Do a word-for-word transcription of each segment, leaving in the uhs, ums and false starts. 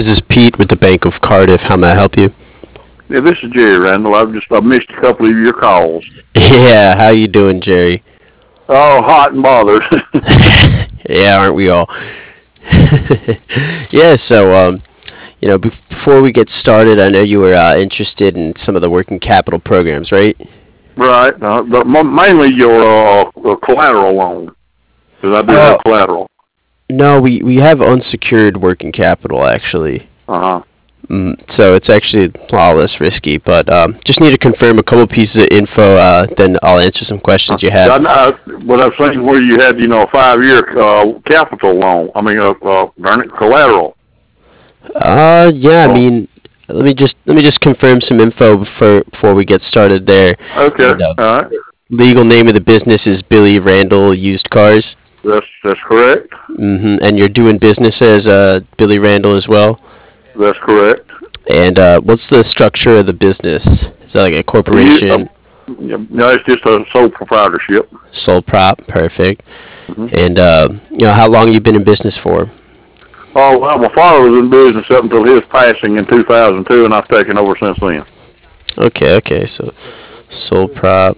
This is Pete with the Bank of Cardiff. How may I help you? Yeah, this is Jerry Randall. I've just I've missed a couple of your calls. Yeah, how you doing, Jerry? Oh, hot and bothered. Yeah, aren't we all? Yeah, so um, you know, bef- before we get started, I know you were uh, interested in some of the working capital programs, right? Right, uh, but mo- mainly your uh, uh, collateral loan, because I do Uh, have collateral. no, we we have unsecured working capital actually. Uh huh. Mm, so it's actually a lot less risky, but um, just need to confirm a couple pieces of info. Uh, then I'll answer some Uh, questions you I, have. I, what I've seen where you had, you know, a five-year uh, capital loan. I mean, uh, uh, darn it, collateral. Uh, yeah, I Oh, mean, let me just let me just confirm some info before before we get started there. okay, And uh, all right. legal name of the business is Billy Randall Used Cars. That's that's correct. Hmm. And you're doing business as uh, Billy Randall as well. That's correct. And uh, what's the structure of the business? Is that like a You, uh, corporation, yeah, no, it's just a sole proprietorship. sole prop? Perfect. Mm-hmm. And uh, you know, how long you been in business for? Oh, well, my father was in business up until his passing in two thousand two, and I've taken over since then. Okay, okay. So sole prop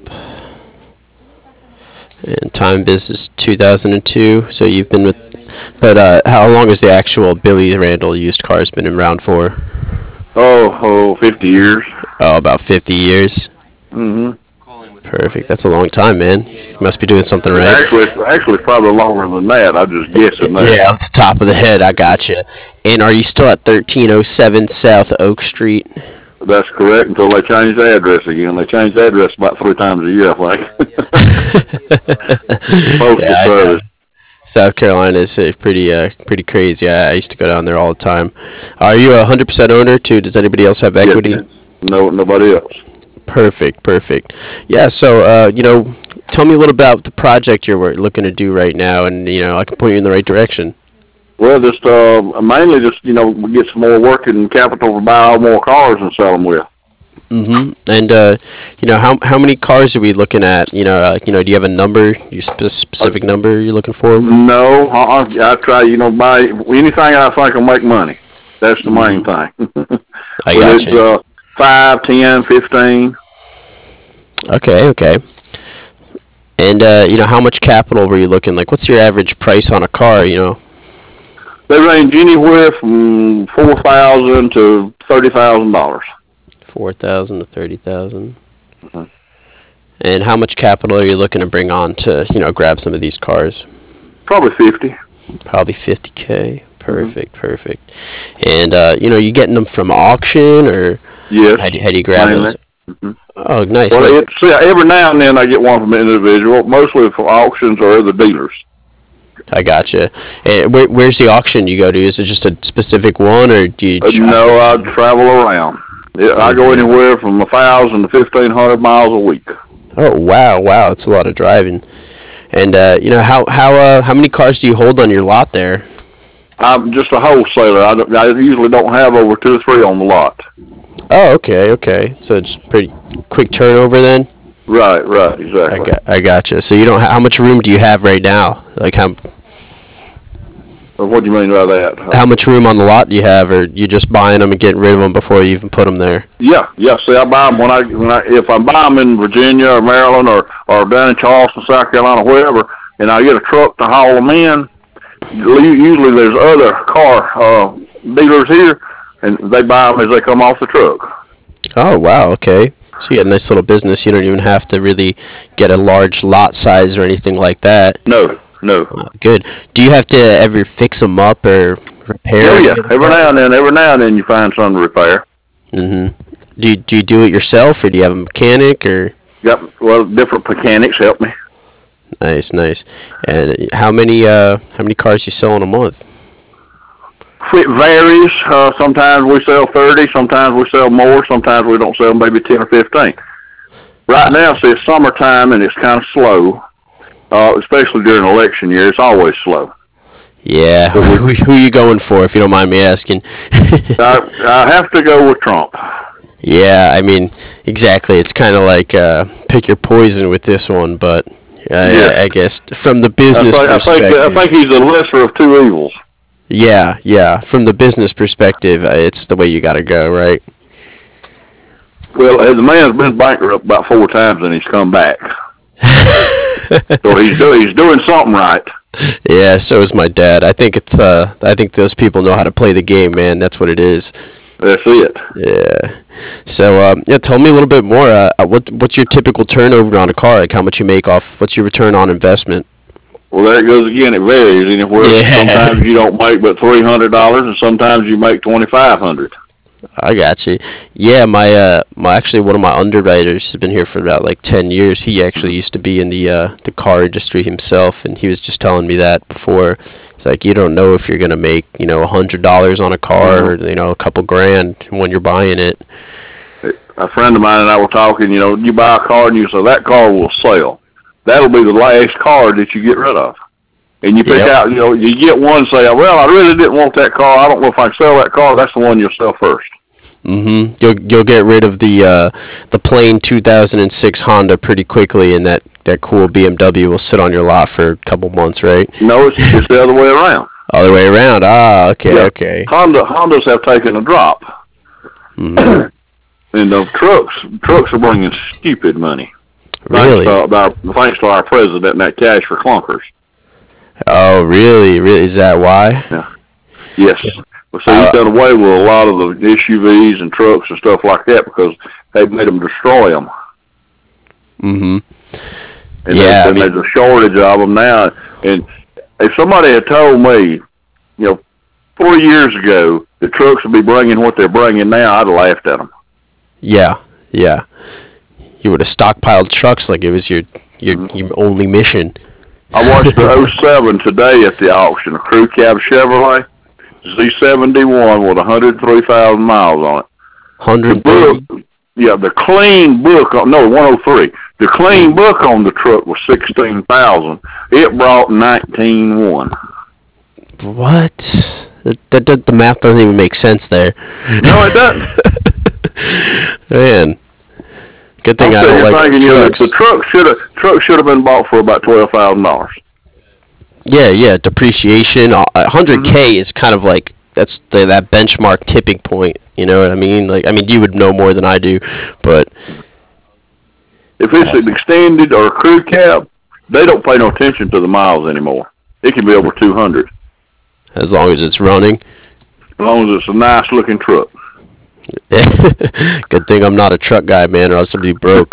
and time business two thousand two. So you've been with, but uh, how long has the actual Billy Randall Used Cars been around for? Oh, oh, fifty years. Oh, about fifty years. Mm-hmm. Perfect. That's a long time, man. You must be doing something right. Actually, it's, actually, it's probably longer than that. I'm just guessing there. Yeah, off the top of the head, I gotcha. And are you still at thirteen oh seven South Oak Street? That's correct until they change the address again. They change the address about three times a year, I think. Postal Yeah, I know. Service. South Carolina is uh, pretty uh, pretty crazy. I, I used to go down there all the time. Are you a one hundred percent owner too? Does anybody else have Yes. equity? No, nobody else. Perfect, perfect. Yeah, so uh, you know, tell me a little about the project you're wor- looking to do right now, and you know, I can point you in the right direction. Well, just uh, mainly just you know get some more working capital to buy all more cars and sell them with. Hmm. And uh, you know, how how many cars are we looking at? You know, uh, you know, do you have a number, your spe- Uh, specific number you're looking for? no, uh-uh. I try you know buy anything I think will make money. That's the main Hmm. thing. I Whether got it's you. uh, five, ten, fifteen. Okay, okay. And uh, you know, how much capital were you looking? Like, what's your average price on a car? You know, They range anywhere from four thousand to thirty thousand dollars. four thousand to thirty thousand. Mhm. And how much capital are you looking to bring on to you know grab some of these cars? Probably fifty. Probably fifty k. Mm-hmm. Perfect, perfect. And uh, you know, you getting them from auction or Yes, how do, how do you grab mainly. those? Hmm. Oh, nice, Well, nice. it's yeah, every now and then I get one from an individual, mostly for auctions or other dealers. I gotcha. And where, where's the auction you go to? Is it just a specific one, or do you Uh, travel? no, I travel around. Yeah, I go Hmm. anywhere from a thousand to fifteen hundred miles a week. Oh, wow, wow, it's a lot of driving. And uh, you know, how how uh, how many cars do you hold on your lot there? I'm just a wholesaler. I, don't- I usually don't have over two or three on the lot. Oh, okay, okay. So it's pretty quick turnover then. Right, right, I exactly. got I gotcha. So you don't ha- how much room do you have right now? Like how Uh, What do you mean by that? Uh, how much room on the lot do you have, or you just buying them and getting rid of them before you even put them there? Yeah, yeah. See, I buy them when I, when I if I buy them in Virginia or Maryland or or down in Charleston, South Carolina, wherever, and I get a truck to haul them in. u- Usually, there's other car uh, dealers here, and they buy them as they come off the truck. Oh, wow, okay. So you got a nice little business. You don't even have to really get a large lot size or anything like that. No, no. Uh, good. Do you have to ever fix them up or repair Oh any yeah. of the Every now cars? and then, every now and then, you find something to repair. Hmm. Do you, do you do it yourself, or do you have a mechanic, or? Got well, different mechanics help me. Nice, nice. And how many uh how many cars you sell in a month? It varies. Uh, sometimes we sell thirty. Sometimes we sell more. Sometimes we don't sell maybe ten or fifteen. Right Uh, now, see, it's summertime and it's kind of slow, uh, especially during election year. It's always slow. yeah. But we, Who, who you going for, if you don't mind me asking? I, I have to go with Trump. Yeah, I mean, exactly. It's kind of like uh, pick your poison with this one, but Yes, I, I guess from the I business think I think I perspective, think he's the lesser of two evils. Yeah, yeah. From the business perspective, uh, it's the way you got to go, right? Well, uh, the man's been bankrupt about four times and he's come back. So he's do, he's doing something right. Yeah, so is my dad. I think it's uh I think those people know how to play the game, man. That's what it is. That's it. Yeah. So um, yeah, tell me a little bit more. Uh, uh, what what's your typical turnover on a car? Like how much you make off? What's your return on investment? Well, there it goes again. It varies anywhere. Yeah. Sometimes you don't make but three hundred dollars, and sometimes you make twenty five hundred. I got you. Yeah, my uh, my actually one of my underwriters has been here for about like ten years. He actually used to be in the uh, the car industry himself, and he was just telling me that before. It's like you don't know if you're gonna make you know a hundred dollars on a car or Mm-hmm. you know a couple grand when you're buying it. A friend of mine and I were talking. You know, you buy a car and you say that car will sell. That'll be the last car that you get rid of. And you pick Yep. out, you know, you get one, say, well, I really didn't want that car. I don't know if I can sell that car. That's the one you'll sell first. Mm-hmm. You'll you'll get rid of the uh, the plain two thousand six Honda pretty quickly, and that that cool B M W will sit on your lot for a couple months, right? No, it's, it's the other way around. Other way around. Ah, okay, Yeah. okay. Honda Hondas have taken a drop, Mm-hmm. and the trucks trucks are bringing stupid money. Thanks Really? to our thanks to our president and that cash for clunkers. Oh, really? Really? Is that why? Yeah. Yes. Well, so he's Uh, done away with a lot of the S U Vs and trucks and stuff like that because they've made them destroy them, mm-hmm. and, Yeah, they, I and mean, there's a shortage of them now. And if somebody had told me, you know, four years ago, the trucks would be bringing what they're bringing now, I'd have laughed at them. yeah, yeah. You would have stockpiled trucks like it was your your Mm-hmm. your only mission. I watched the oh seven today at the auction, a crew cab Chevrolet Z seventy-one with one hundred three thousand miles on it. The Hundred thirty. book, yeah, the clean book, on, no, one oh three. The clean Mm. book on the truck was sixteen thousand. It brought nineteen one. What? That, that, that the math doesn't even make sense there. No, it doesn't. Man, good I'm thing I sitting don't here like thinking, you know, the trucks. truck should have truck should have been bought for about twelve thousand dollars. Yeah, yeah, depreciation. uh, one hundred Mm-hmm. k is kind of like that's the, that benchmark tipping point. You know what I mean? Like, I mean, you would know more than I do, but If it's an extended or a crew cab, they don't pay no attention to the miles anymore. It can be over two hundred as long as it's running. as long as it's a nice looking truck. Good thing I'm not a truck guy, man, or else I'd be broke.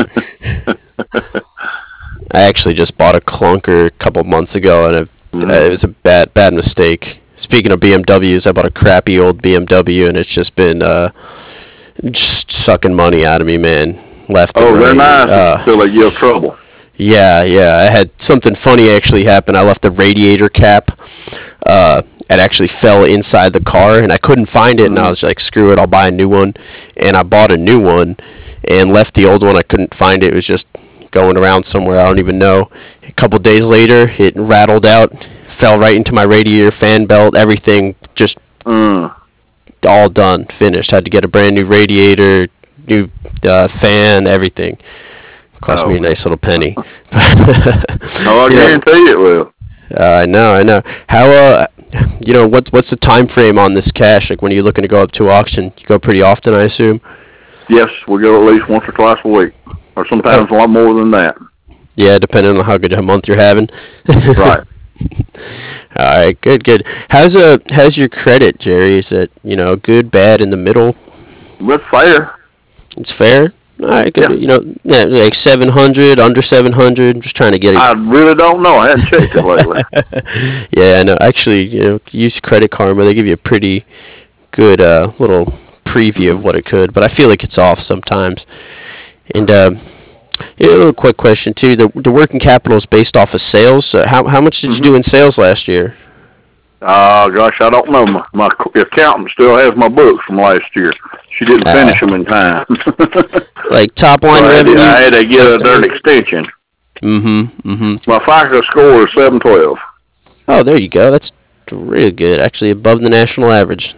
I actually just bought a clunker a couple months ago, and it, Mhm. uh, it was a bad, bad mistake. Speaking of B M Ws, I bought a crappy old B M W, and it's just been uh, just sucking money out of me, man. Left and Oh, they're right. nice Uh, until they give trouble. yeah, yeah. I had something funny actually happen. I left the radiator cap. Uh, it actually fell inside the car, and I couldn't find it. And I Mhm. was like, "Screw it, I'll buy a new one." And I bought a new one, and left the old one. I couldn't find it. It was just going around somewhere. I don't even know. A couple days later, it rattled out, fell right into my radiator fan belt. Everything just Mm. all all done, finished. Had to get a brand new radiator, new uh, fan, everything. Cost me Oh. a nice little penny. Oh, I You know, guarantee it will. uh, I know, I know. How uh, you know, what's what's the time frame on this cash? Like when you're looking to go up to auction, you go pretty often, I assume. Yes, we go at least once or twice a week, or sometimes a lot more than that. Yeah, depending on how good a month you're having. Right. All right, good, good. How's uh, how's your credit, Jerry? Is it you know good, bad, in the middle? But fair. It's fair. All right, good. Yeah. You know, yeah, like seven hundred, under seven hundred. Just trying to get it. I really don't know. I hadn't checked it lately. Yeah, I know. Actually, you know, use Credit Karma. They give you a pretty good uh, little preview of what it could, but I feel like it's off sometimes. And uh, yeah, a little quick question too. The the working capital is based off of sales. Uh, how how much did you Mhm. do in sales last year? Oh, gosh, I don't know. My, my accountant still has my books from last year. She didn't Uh, finish them in time. Like top So line I, had to, revenue? I had to get a dirt extension. Mm-hmm. Mm-hmm. My FICO score is seven twelve. Oh, there you go. That's really good. Actually, above the national average.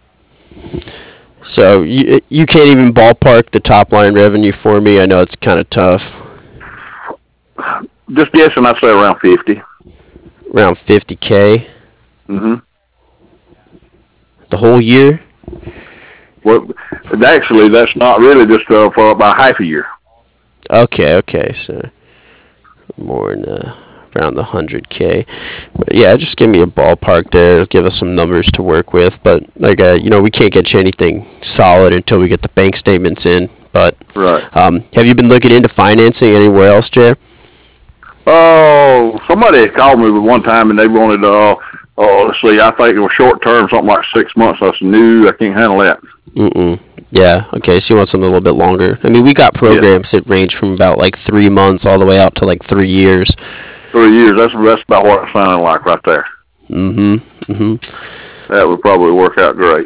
So you you can't even ballpark the top line revenue for me. I know it's kind of tough. Just guessing, I'd say around fifty. Around fifty k. Mm-hmm. the whole year? Well, actually, that's not really just uh, for about half a year. Okay, okay, so more in uh, around the hundred k. But yeah, just give me a ballpark there. Give us some numbers to work with. But like, uh, you know, we can't get you anything solid until we get the bank statements in. But Right. um, have you been looking into financing anywhere else, Jer? Oh, somebody had called me one time and they wanted, uh, oh, let's see, I think it was short term, something like six months. I said, no, I can't handle that. Mm-mm. Yeah. Okay. So you want something a little bit longer? I mean, we got programs Yeah. that range from about like three months all the way out to like three years. Three years, that's, that's about what it sounded like right there. Mm-hmm. Mm-hmm. That would probably work out great.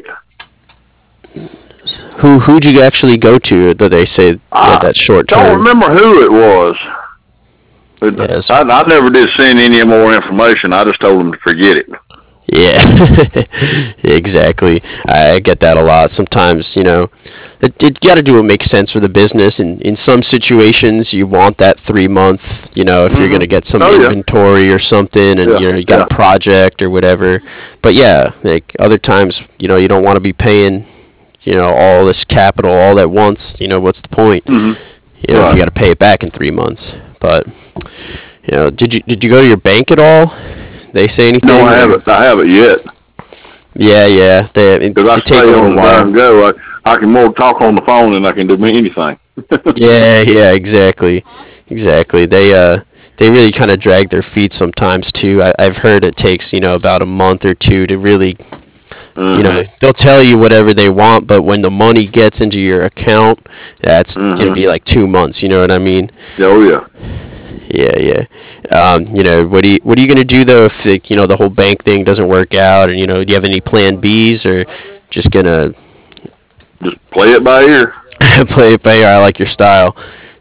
Who who'd you actually go to that they say yeah, that short term? I don't remember who it was. Yes. I, I never did send any more information. I just told them to forget it. Yeah, exactly. I get that a lot. Sometimes, you know, it, it got to do what makes sense for the business. And in some situations, you want that three month, you know, if mm-hmm. you're going to get some oh, inventory yeah. or something and, yeah. you know, you got yeah. a project or whatever. But yeah, like other times, you know, you don't want to be paying, you know, all this capital all at once. You know, what's the point? Mm-hmm. You know, right. if you got to pay it back in three months. But, you know, did you did you go to your bank at all? They say anything? No, I haven't. I haven't yet. Yeah, yeah. They, it, I it take a little while. Go. I, I can more talk on the phone than I can do anything. yeah, yeah, exactly, exactly. They uh, they really kind of drag their feet sometimes too. I, I've heard it takes you know about a month or two to really, mm-hmm. you know, they'll tell you whatever they want, but when the money gets into your account, that's mm-hmm. gonna be like two months. You know what I mean? Oh yeah. Yeah, yeah. Um, you know, what do you what are you gonna do though if the, you know the whole bank thing doesn't work out, and you know, do you have any plan B's or just gonna just play it by ear? play it by ear. I like your style.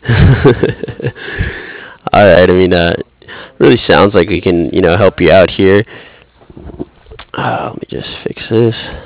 All right. I mean, uh, really sounds like we can you know help you out here. Uh, let me just fix this.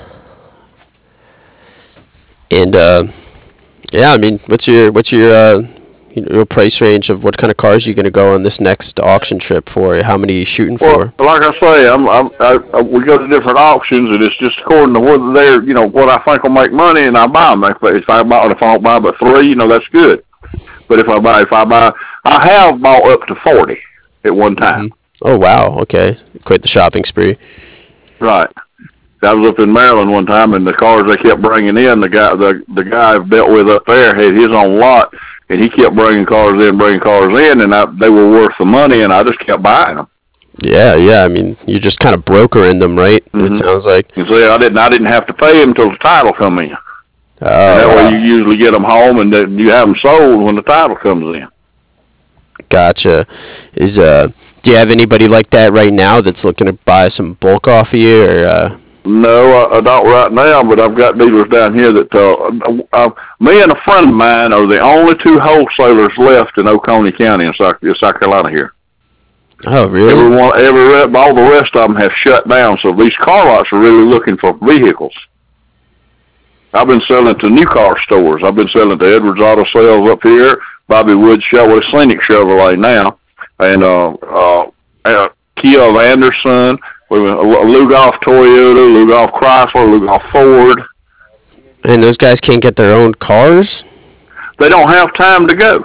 And uh, yeah, I mean, what's your what's your uh, you know, price range of what kind of cars you're going to go on this next auction trip for? How many are you shooting well, for? Like I say, I'm, I'm, I, I, we go to different auctions, and it's just according to whether they're, you know, what I think will make money, and I buy them. If, if I buy, if I don't buy but three, you know, that's good. But if I buy, if I buy, I have bought up to forty at one time. Mm-hmm. Oh wow, okay, quite the shopping spree. Right. I was up in Maryland one time, and the cars they kept bringing in, the guy, the the guy I've dealt with up there had his own lot. And he kept bringing cars in, bringing cars in, and I, they were worth the money, and I just kept buying them. Yeah, yeah. I mean, you just kind of brokering them, right? Mm-hmm. It sounds like. You see, I didn't, I didn't have to pay them until the title come in. Oh, and that wow. way, you usually get them home, and then you have them sold when the title comes in. Gotcha. Is uh, do you have anybody like that right now that's looking to buy some bulk off of you, or? Uh... No, I, I don't right now, but I've got dealers down here that, uh, uh, me and a friend of mine are the only two wholesalers left in Oconee County in South, South Carolina here. Oh, really? Everyone, every, all the rest of them have shut down, so these car lots are really looking for vehicles. I've been selling to new car stores. I've been selling to Edwards Auto Sales up here, Bobby Wood Chevrolet, Scenic Chevrolet now, and uh, uh, uh, Kia of Anderson, Lugoff Toyota, Lugoff Chrysler, Lugoff Ford. And those guys can't get their own cars? They don't have time to go.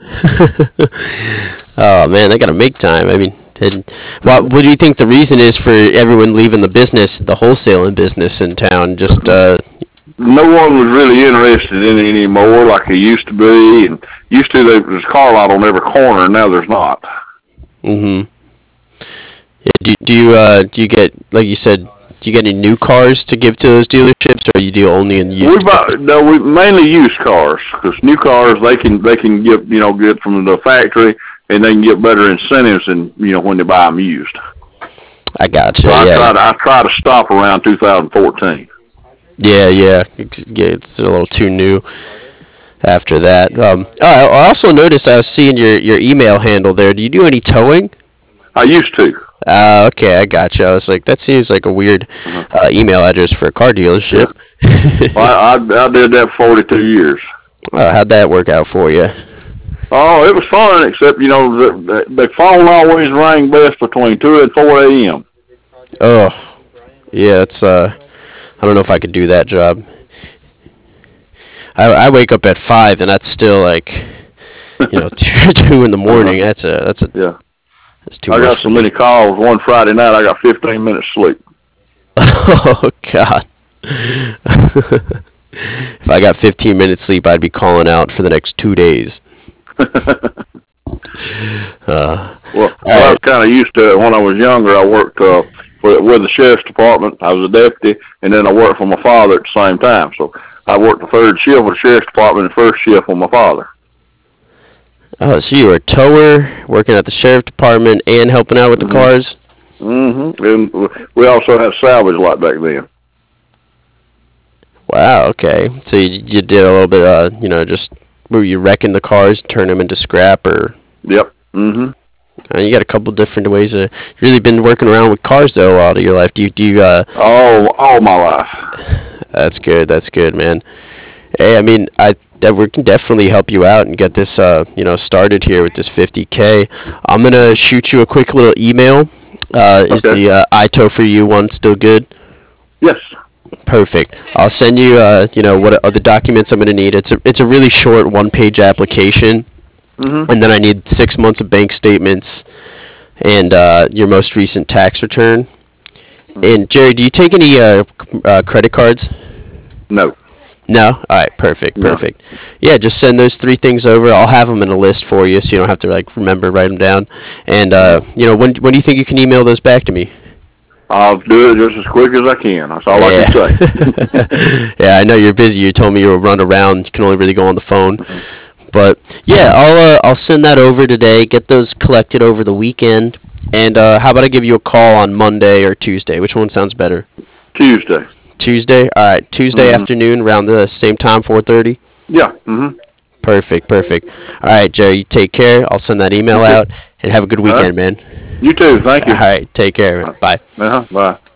Oh, man, they got to make time. I mean, well, what do you think the reason is for everyone leaving the business, the wholesaling business in town? Just uh, no one was really interested in it anymore like they used to be. And used to, there was a car lot on every corner, and now there's not. Mm-hmm. Yeah, do, do you uh, do you get, like you said, do you get any new cars to give to those dealerships, or you deal only in used? We buy, no, we mainly used cars, because new cars they can they can get you know get from the factory, and they can get better incentives than you know when they buy them used. I got you. So I yeah. try to I try to stop around two thousand fourteen. Yeah, yeah, yeah. It's a little too new. After that, um, oh, I also noticed I was seeing your your email handle there. Do you do any towing? I used to. Uh, okay, I got you. I was like, that seems like a weird uh, email address for a car dealership. Yeah. well, I, I did that for forty-two years. Uh, how'd that work out for you? Oh, it was fun, except, you know, the, the phone always rang best between two and four a.m. Oh, yeah, it's, uh, I don't know if I could do that job. I, I wake up at five, and that's still like, you know, two, two in the morning. That's a that's a Yeah. that's too I much. got so many calls. One Friday night, I got fifteen minutes sleep. Oh God. If I got fifteen minutes sleep, I'd be calling out for the next two days. Uh, Well, all well I was right. kind of used to it when I was younger. I worked uh, with, with the sheriff's department. I was a deputy, and then I worked for my father at the same time. So I worked the third shift with the sheriff's department and first shift with my father. Oh, so you were a tower, working at the sheriff department, and helping out with the Mm-hmm. cars. Mm-hmm. And we also had salvage lot back then. Wow. Okay. So you, you did a little bit, uh, you know, just were you wrecking the cars, turn them into scrap, or Yep. Mm-hmm. uh, you got a couple different ways. Of, you really been working around with cars though a lot of your life. Do you? Do you? Uh, All all my life. that's good. That's good, man. Hey, I mean, I that we can definitely help you out and get this, uh, you know, started here with this fifty K. I'm gonna shoot you a quick little email. Uh, is Okay. the uh, I T O for you one still good? Yes. Perfect. I'll send you, uh, you know, what are the documents I'm gonna need. It's a it's a really short one-page application, Mm-hmm. and then I need six months of bank statements and uh, your most recent tax return. And Jerry, do you take any uh, c- uh, credit cards? No. No? All right, perfect, No. perfect. Yeah, just send those three things over. I'll have them in a list for you, so you don't have to like remember write them down. And uh, you know, when when do you think you can email those back to me? I'll do it just as quick as I can. That's all I Yeah. can say. Yeah, I know you're busy. You told me you were run around. You can only really go on the phone. Mhm. But yeah, I'll uh, I'll send that over today. Get those collected over the weekend. And uh, how about I give you a call on Monday or Tuesday? Which one sounds better? Tuesday. Tuesday. All right, Tuesday Mhm. afternoon around the same time, four thirty. Yeah. Mm-hmm. Perfect, perfect. All right, Jerry, you take care. I'll send that email Okay. out and have a good All right. weekend, man. You too. Thank All you. right, take care. Man. Bye. Uh-huh. Bye.